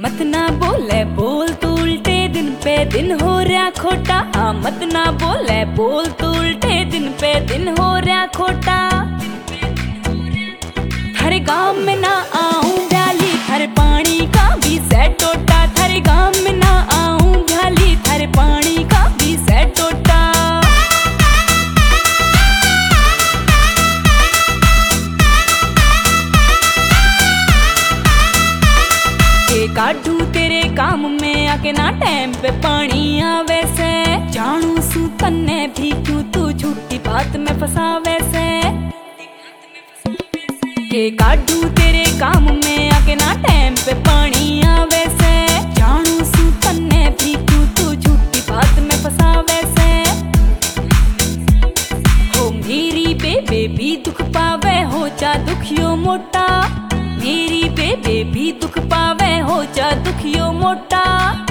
मत ना बोले बोल तू उल्टे दिन पे दिन हो रहा खोटा। हाँ मत ना बोले बोल तू उल्टे दिन पे दिन हो रहा खोटा। थारे गांव में ना आऊं भ्याली थारे पानी का भी से टोटा। थारे गांव में ना आऊं भ्याली थारे पानी का भी से टोटा। काढू तेरे काम में आके ना टाइम पे पानी आवे से। जानू सू तन्ने भी क्यों तू झूठी बात में फसावे से। के काढू तेरे काम में आके ना टाइम पे पानी आवे से। जानू सू तन्ने भी क्यों तू झूठी बात में फसावे से। हो मेरी बेबे भी दुख पावे हो जा दुखियो मोटा। मेरी बेबे भी दुख पावे हो जा दुखियो मोटा।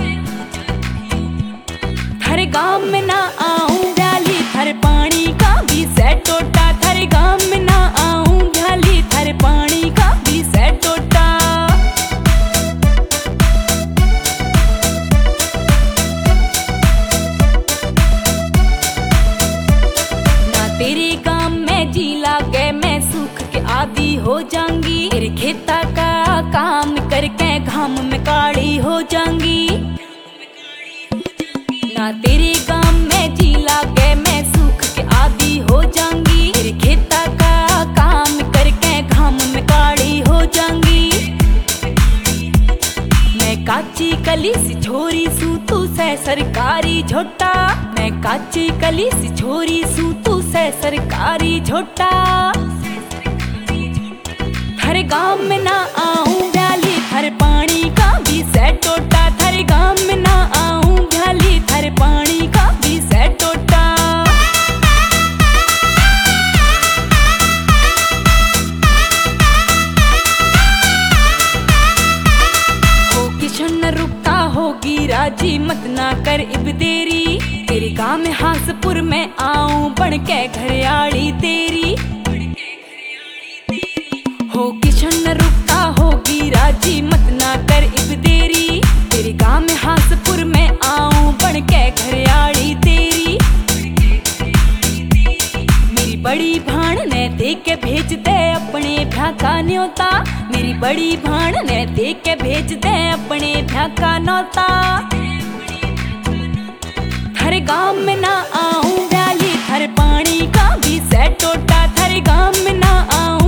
थारे गांव में ना आऊं भ्याली थारे पानी का भी से टोटा। थारे गांव में ना आऊं भ्याली थारे पानी का भी से टोटा। ना तेरे गांव में जी लागे मैं सूख के आदि हो जाऊंगी। तेरे खेता का काम करके घाम में काली हो जाऊंगी। ना तेरे गांव में जी लागे मैं सूख के आदि हो जाऊंगी। तेरे खेता का काम करके घाम में काली हो जाऊंगी। मैं काची कली सी छोरी सू तू से सरकारी झोटा। मैं काची कली सी छोरी सू तू से सरकारी झोटा। थारे गांव में ना आऊं भ्याली थारे पानी का भी से टोटा। थारे गांव में ना आऊं भ्याली थारे पानी का भी से टोटा। हो किशन रुकता होगी राजी मत ना कर इब देरी। तेरे गांव में हासपुर में आऊं बन के घरयाली तेरी। हो किशन रुकता होगी राजी मत ना कर इब देरी। तेरे गांव में हासपुर में आऊं बन के घरयाली तेरी। मेरी बड़ी भाण ने दे के भेज दे अपने भ्या का न्योता। मेरी बड़ी भाण ने दे के भेज दे अपने भ्या का न्योता। थारे गांव में ना आऊं भ्याली थारे पानी का भी से टोटा। थारे गांव में ना आऊं